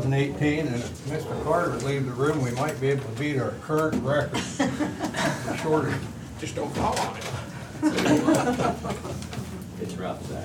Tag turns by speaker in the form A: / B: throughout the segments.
A: 2018, and if Mr. Carter leaves the room, we might be able to beat our current record for shortage.
B: Just don't fall on it.
C: It's rough, Zach.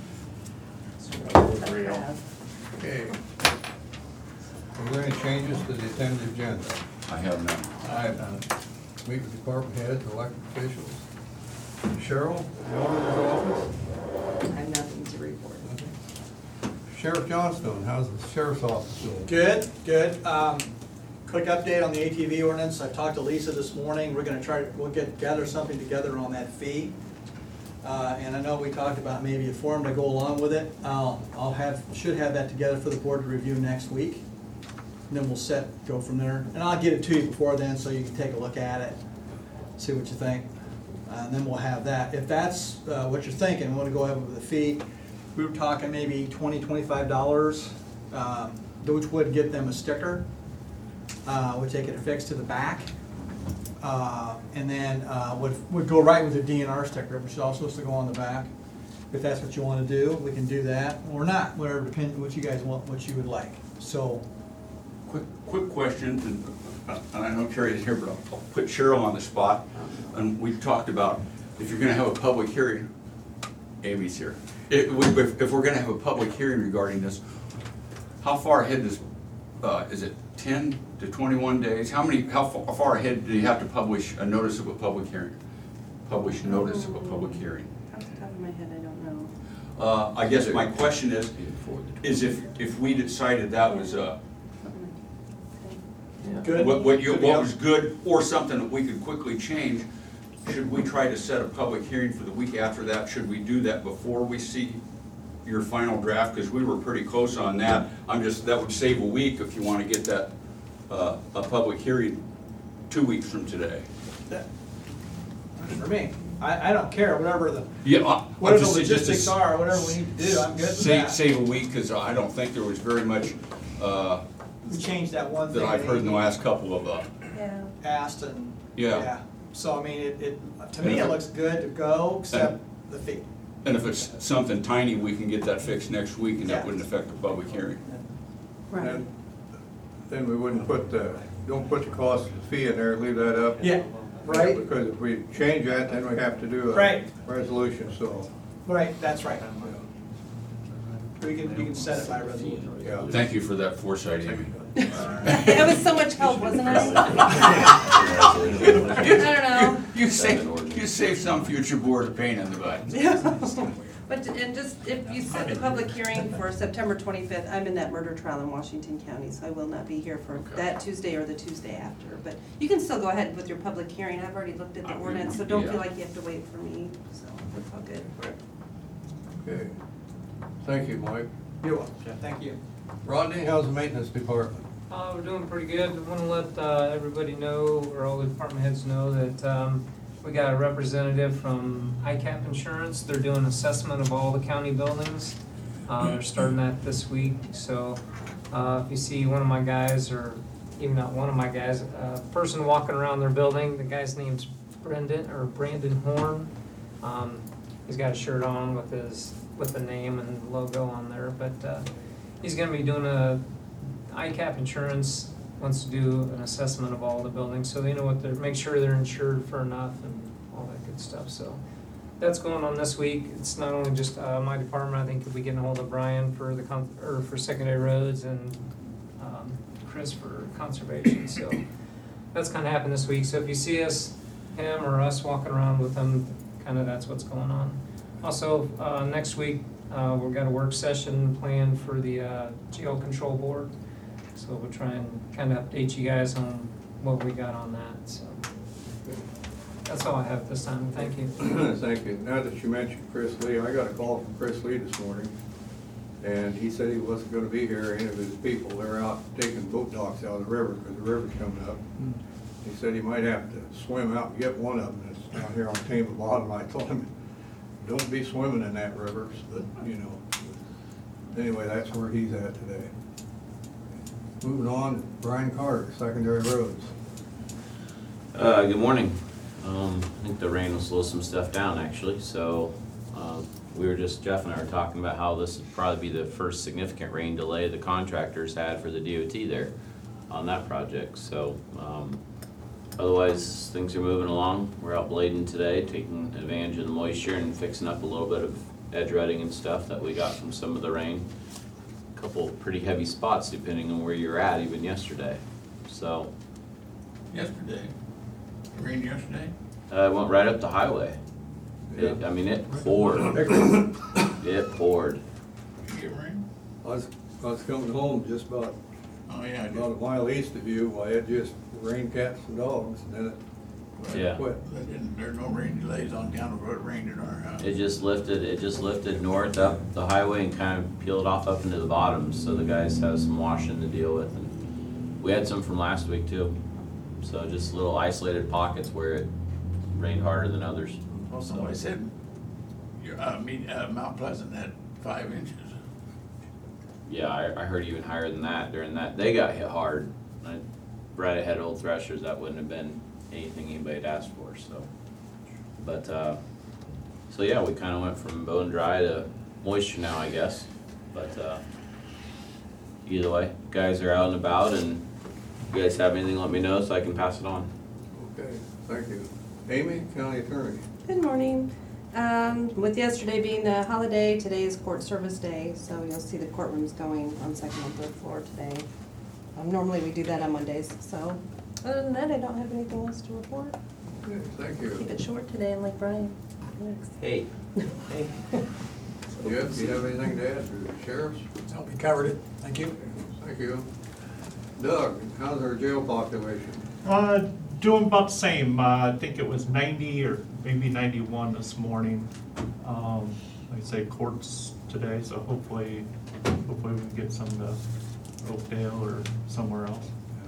A: Okay. Are there any changes to the attended agenda?
C: I have none.
A: I have none. Meet with department heads, elected officials. Cheryl, the auditor's office.
D: I have nothing to report.
A: Sheriff Johnstone, how's the sheriff's office doing?
E: Good, good. Quick update on the ATV ordinance. I talked to Lisa this morning. We're gonna we'll gather something together on that fee. And I know we talked about maybe a form to go along with it. Should have that together for the board to review next week. And then we'll go from there. And I'll get it to you before then so you can take a look at it, see what you think. And then we'll have that. If that's what you're thinking, want to go ahead with the fee, we were talking maybe $20, $25, which would get them a sticker, which they could affix to the back. And then would go right with the DNR sticker, which is also supposed to go on the back. If that's what you want to do, we can do that, or not, whatever, depending what you guys want, what you would like. So,
C: Quick question, and I know Carrie's here, but I'll put Cheryl on the spot. And we've talked about if you're gonna have a public hearing, Amy's here. If we're gonna have a public hearing regarding this, how far ahead is it 10 to 21 days? How far ahead do you have to publish a notice of a public hearing? Publish notice of a public hearing?
D: Off the top of my head, I don't know.
C: I guess my question is if we decided that was
E: good.
C: what was good or something that we could quickly change, should we try to set a public hearing for the week after that? Should we do that before we see your final draft? Because we were pretty close on that. That would save a week if you want to get that, a public hearing 2 weeks from today.
E: That's for me. I don't care, whatever the
C: Just
E: logistics are, whatever we need to do, I'm good with that.
C: Save a week, because I don't think there was very much
E: We changed that one thing.
C: that I've heard in the last couple of,
D: Yeah.
E: Asked and,
C: Yeah.
E: yeah. So, I mean, to me, it looks good to go, except the fee.
C: and if it's something tiny, we can get that fixed next week, and that
E: Yeah.
C: wouldn't affect the public hearing.
D: Right.
A: And then we wouldn't don't put the cost of the fee in there, leave that up.
E: Yeah, right,
A: Because if we change that, then we have to do a
E: Right.
A: resolution, so,
E: right, that's right. You can set it by resolution.
A: yeah.
C: Thank you for that foresight, Amy.
D: That was so much help, wasn't it? I don't know.
C: You save some future board a pain in the butt.
D: But, and just, if you set the public hearing for September 25th, I'm in that murder trial in Washington County, so I will not be here for that Tuesday or the Tuesday after. But you can still go ahead with your public hearing. I've already looked at the ordinance, so don't feel like you have to wait for me, so that's all good.
A: Okay. Thank you, Mike.
E: You're welcome, thank you.
A: Rodney, how's the maintenance department?
F: We're doing pretty good. I want to let everybody know, or all the department heads know, that we got a representative from ICAP Insurance. They're doing assessment of all the county buildings. They're starting that this week. So if you see one of my guys, or even not one of my guys, a person walking around their building, the guy's name's Brandon Horn. He's got a shirt on with the name and logo on there, but he's going to be doing ICAP Insurance wants to do an assessment of all the buildings, so they know make sure they're insured for enough and all that good stuff. So that's going on this week. It's not only just my department. I think we'll be getting a hold of Brian for for secondary roads and Chris for conservation. So that's kind of happened this week. So if you see him or us walking around with them, kind of that's what's going on. Also, next week, we've got a work session planned for the jail control board. So we'll try and kind of update you guys on what we got on that. So that's all I have this time. Thank you.
A: Thank you. Now that you mentioned Chris Lee, I got a call from Chris Lee this morning, and he said he wasn't gonna be here. Any of his people, they're out taking boat docks out of the river because the river's coming up. He said he might have to swim out and get one of them that's down here on Tama Bottom. I told him, don't be swimming in that river, but, you know. Anyway, that's where he's at today. Moving on, Brian Carter, secondary roads.
G: Good morning. I think the rain will slow some stuff down actually, so
B: Jeff and I were talking about how this would probably be the first significant rain delay the contractors had for the DOT there on that project, so, otherwise, things are moving along. We're out blading today, taking advantage of the moisture and fixing up a little bit of edge rutting and stuff that we got from some of the rain. A couple pretty heavy spots depending on where you're at, even yesterday, so.
G: Yesterday, rain yesterday?
B: It went right up the highway. It poured. It poured.
G: Did you get rain?
A: I was coming home just about
G: Oh, yeah, I did.
A: a mile east of you, I had just rained cats and dogs, and then
B: Yeah.
A: it quit.
G: There's no rain delays on down the road, rained in our house.
B: It just lifted north up the highway and kind of peeled off up into the bottom, so the guys have some washing to deal with. And we had some from last week too, so just little isolated pockets where it rained harder than others.
G: Well, somebody said, Mount Pleasant had 5 inches.
B: Yeah, I heard even higher than that during that. They got hit hard. Right ahead of Old Threshers, that wouldn't have been anything anybody'd asked for, so. But, so yeah, we kinda went from bone dry to moisture now, I guess. But, either way, guys are out and about, and if you guys have anything, let me know so I can pass it on.
A: Okay, thank you. Amy, county attorney.
D: Good morning. With yesterday being a holiday, today is court service day, so you'll see the courtrooms going on second and third floor today. Normally we do that on Mondays, so other than that, I don't have anything else to report.
A: Okay, thank
D: Keep
A: you.
D: it short today, and like Brian. Next.
B: Hey.
A: Jeff, do you have anything to add to the sheriff's?
E: No, we covered it, thank you.
A: Thank you. Doug, how's our jail population?
H: Doing about the same. I think it was 90 or maybe 91 this morning. Like I say, courts today, so hopefully we can get some to Oakdale or somewhere else.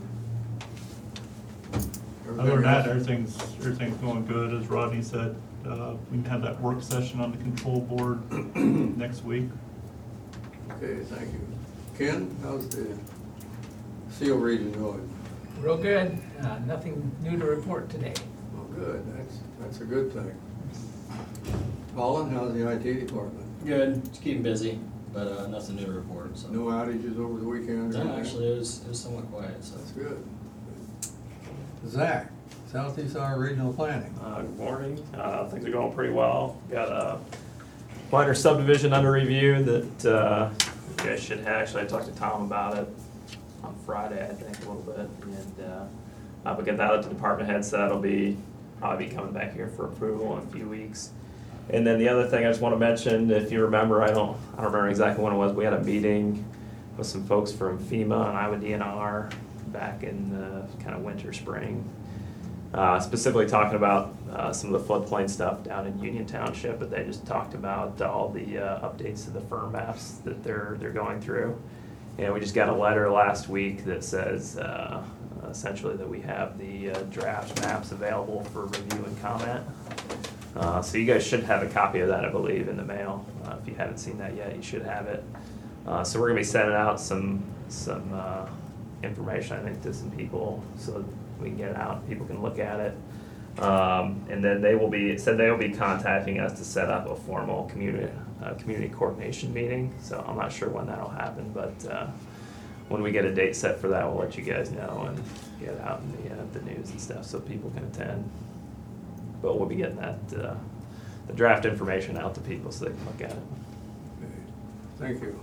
H: Other than that, everything's going good. As Rodney said, we can have that work session on the control board next week.
A: Okay, thank you. Ken, how's the SEAL region going?
I: Real good. Nothing new to report today.
A: Well, good, that's a good thing. Colin, how's the IT department?
J: Good, just keeping busy, but nothing new to report, so.
A: No outages over the weekend or anything?
J: No, actually, it was somewhat quiet, so.
A: That's good. Zach, Southeast Iowa Regional Planning.
K: Good morning. Things are going pretty well. Got a minor subdivision under review that you guys should have. Actually, I talked to Tom about it on Friday, I think, a little bit. And but get that out to department heads, so that'll probably be coming back here for approval in a few weeks. And then the other thing I just want to mention, if you remember, I don't remember exactly when it was, we had a meeting with some folks from FEMA and Iowa DNR back in the kind of winter, spring. Specifically talking about some of the floodplain stuff down in Union Township, but they just talked about all the updates to the firm maps that they're going through. And we just got a letter last week that says essentially that we have the draft maps available for review and comment. So you guys should have a copy of that, I believe, in the mail. If you haven't seen that yet, you should have it. So we're gonna be sending out some information, I think, to some people so we can get it out and people can look at it. And then they will be contacting us to set up a formal community coordination meeting. So I'm not sure when that'll happen, but when we get a date set for that, we'll let you guys know and get it out in the news and stuff so people can attend. But we'll be getting that the draft information out to people so they can look at it.
A: Okay, thank you.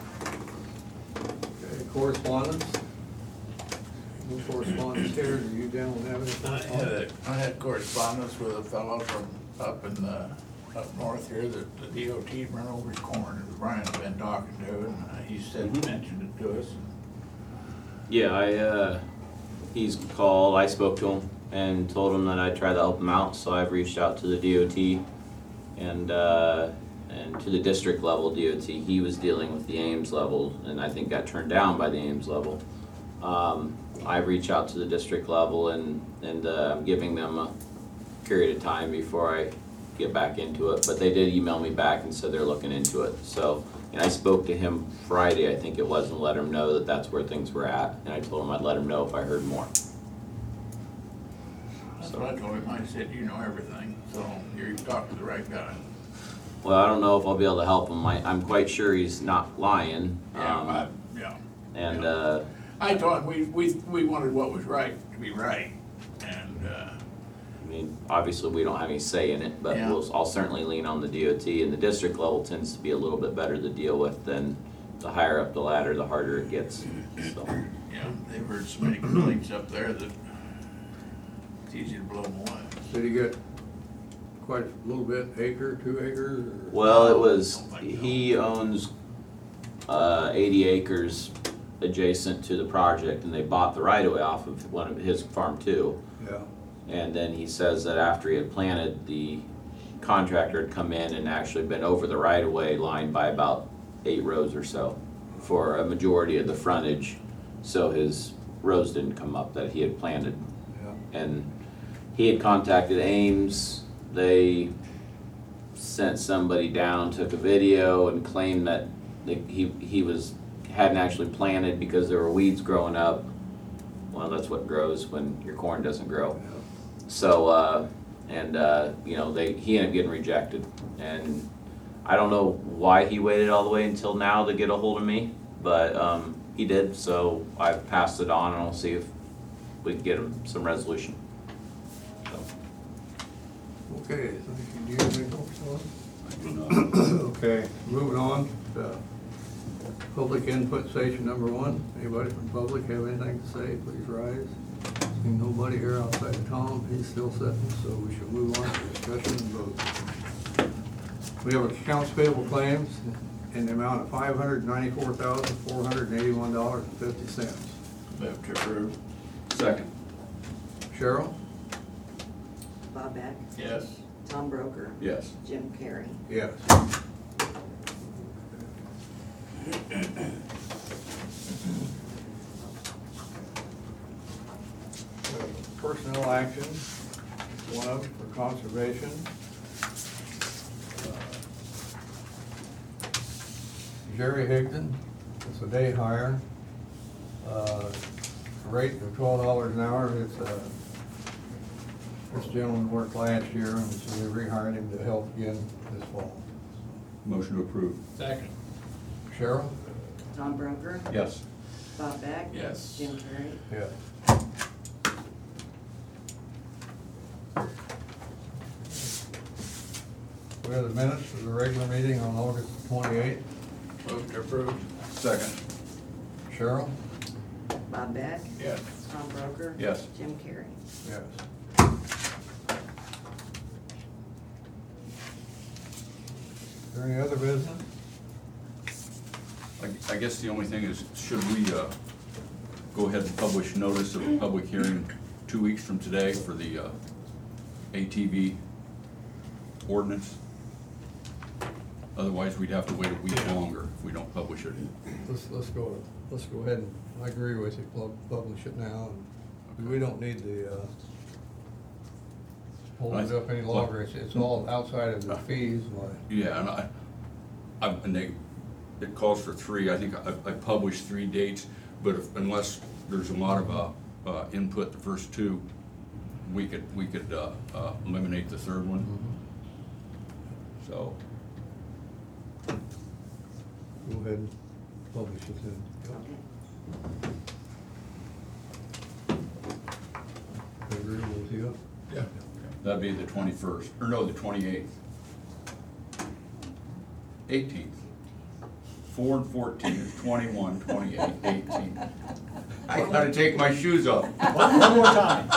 A: Okay, correspondence? No correspondence here, do you gentlemen have any correspondence?
G: I had correspondence with a fellow from up north here that the DOT run over his corn, that Brian's been talking to, and he said, mentioned it to us.
B: Yeah, he's called, I spoke to him and told him that I'd try to help him out, so I've reached out to the DOT and to the district level DOT. He was dealing with the Ames level and I think got turned down by the Ames level. I've reached out to the district level and I'm giving them a period of time before I get back into it, but they did email me back and said they're looking into it. So, and I spoke to him Friday, I think it was, and let him know that that's where things were at, and I told him I'd let him know if I heard more.
G: That's what I told him. I said, you know everything, so you talked to the right guy.
B: Well, I don't know if I'll be able to help him. I'm quite sure he's not lying.
G: Yeah,
B: And,
G: I told him we wanted what was right to be right, and,
B: I mean, obviously, we don't have any say in it, but
G: Yeah.
B: I'll certainly lean on the DOT, and the district level tends to be a little bit better to deal with than the higher up the ladder, the harder it gets, so.
G: yeah, they've heard so many complaints up there that it's easy to blow them away.
A: Did he get quite a little bit, acre, 2 acres? Or?
B: Well, it was, he owns 80 acres adjacent to the project, and they bought the right-of-way off of one of his farm too.
A: Yeah,
B: And then he says that after he had planted, the contractor had come in and actually been over the right-of-way line by about 8 rows or so for a majority of the frontage, so his rows didn't come up that he had planted.
A: yeah.
B: And he had contacted Ames. They sent somebody down, took a video, and claimed that hadn't actually planted because there were weeds growing up. Well, that's what grows when your corn doesn't grow. So, you know, he ended up getting rejected. And I don't know why he waited all the way until now to get a hold of me, but he did. So I've passed it on, and I'll see if we can get him some resolution. So.
A: Okay, thank you. Do you have anything else, Tom?
C: I do not.
A: Okay, moving on, public input station number 1. Anybody from public have anything to say, please rise. See nobody here outside of Tom, he's still sitting, so we should move on to discussion and vote. We have accounts payable claims in the amount of $594,481.50.
G: Move to approve.
C: Second.
A: Cheryl?
L: Bob Beck,
G: Yes.
L: Tom Broker,
C: Yes.
L: Jim Carrey.
A: Yes. Personnel action, one of them for conservation. Jerry Higdon, it's a day hire. Rate of $12 an hour. It's this gentleman worked last year, and so we rehired him to help again this fall.
C: Motion to approve.
G: Second.
A: Cheryl?
L: Tom Broker,
C: Yes.
L: Bob Beck.
G: Yes.
L: Jim Carrey.
A: Yes. We have the minutes of the regular meeting on August 28th.
G: Move to approve.
C: Second.
A: Cheryl?
L: Bob Beck,
G: Yes.
L: Tom Broker.
C: Yes.
L: Jim Carrey.
A: Yes. Is there any other business?
C: I guess the only thing is, should we go ahead and publish notice of a public hearing 2 weeks from today for the ATV ordinance? Otherwise, we'd have to wait a week longer if we don't publish it.
A: Let's go ahead and, I agree with you, publish it now. And we don't need the, hold it up any longer. It's all outside of the fees.
C: Yeah, and it calls for 3, I think I published 3 dates, but unless there's a lot of input the first 2, we could eliminate the 3rd one. So,
A: Go ahead and publish it then. Agreeable with you?
G: Yeah.
C: that'd be the 21st, or no, the 28th. 18th. 4 and 14 is 21, 28, 18. I gotta take my shoes off.
E: One more time.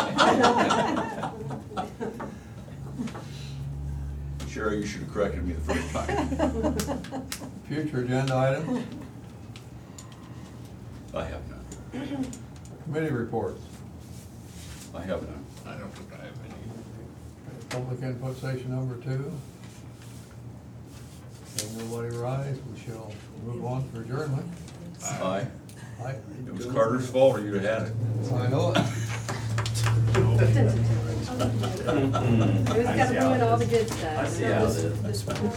C: Sherry, you should have corrected me the first time.
A: Future agenda items,
C: I have none.
A: committee reports,
C: I have none.
G: I don't think I have any.
A: public input station number 2. If nobody rise, we shall move on for adjournment.
C: Aye.
A: Aye.
C: It was Carter's fault, or you'd have had it.
A: I know it.
D: Who's gotta ruin all the good stuff?
B: I see how it is.